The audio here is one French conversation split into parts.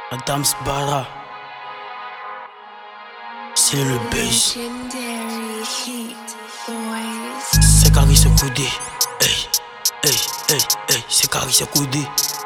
Madame Sbara, c'est le base. C'est Carré, c'est Koudé. Hey, hey, hey, hey, c'est Carré, c'est Koudé.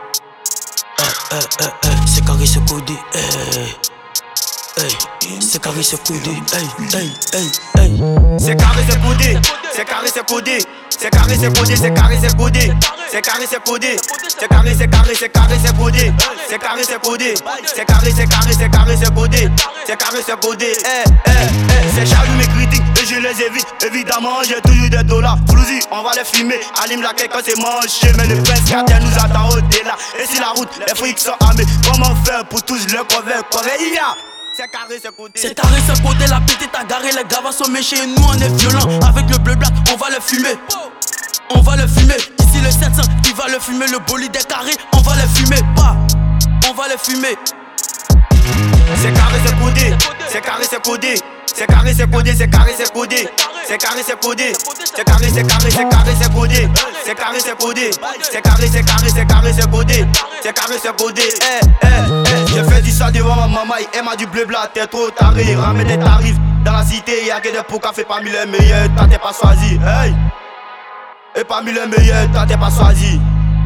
C'est Carré, c'est Koudé. Hey, hey, c'est Carré, c'est Koudé. Hey, hey, hey, hey. C'est Carré, c'est Koudé. C'est Carré, c'est Koudé. C'est Carré, c'est Koudé. C'est Carré, c'est Koudé. C'est Carré, c'est Koudé. C'est Carré, c'est Carré, c'est Carré, c'est Koudé. C'est Carré, c'est Koudé. C'est Carré, c'est Carré, c'est Carré, c'est Koudé. C'est Carré, c'est Koudé. C'est Charlie mes critiques et je les évite. Évidemment, j'ai toujours des dollars. Flouzi, on va les filmer. Allume la quête quand c'est manché. Mais le prince gardien nous attend au-delà. Et si la route, les frics sont armés. Comment faire pour tous le convaincre? C'est Carré, c'est Koudé. C'est Carré, c'est Koudé, la petite a garé, les gars vont sommer chez nous, on est violent. Avec le bleu black, on va le fumer. On va le fumer. Ici le 700 qui va le fumer, le bolide est carré, on va le fumer. Pas, on va le fumer. C'est Carré, c'est Koudé. C'est Carré, c'est Koudé. C'est Carré, c'est Koudé. C'est Carré, c'est Koudé. C'est Carré, c'est Koudé. C'est Carré, c'est Carré, c'est Carré, c'est Koudé. C'est Carré, c'est Koudé. C'est Carré, c'est Carré, c'est Carré, c'est Koudé. C'est Carré, c'est Koudé. J'ai fait du sang devant ma maman, elle m'a dit bleu blanc, t'es trop taré. Ramène des tarifs dans la cité, y'a que des pots café parmi les meilleurs, t'as t'es pas choisi. Hey! Et parmi les meilleurs, t'as t'es pas choisi.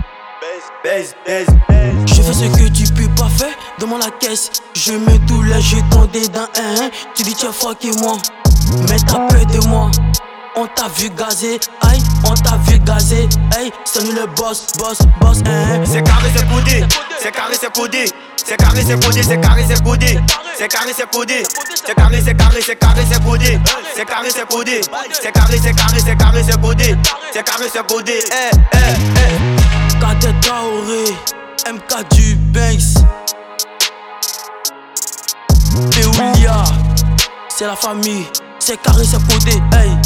Je fais ce que tu peux pas faire dans la caisse. Je mets tous les jetons dedans. Tu dis tu es fucké moi, mais t'as peur de moi. On t'a vu gazer, aïe, on t'a vu gazer. Hey, c'est nous le boss, boss, boss. C'est Carré, c'est Koudé. C'est Carré, c'est Koudé. C'est Carré, c'est Koudé. C'est Carré, c'est Koudé. C'est Carré, c'est Koudé. C'est Carré, c'est Carré, c'est Carré, c'est Koudé. C'est Carré, c'est Koudé. C'est Carré, c'est Carré, c'est Carré, c'est Koudé. C'est Carré, c'est Koudé. Cadet Traoré, MK du Banks. Et Willia, c'est la famille. C'est Carré, c'est Koudé. Hey.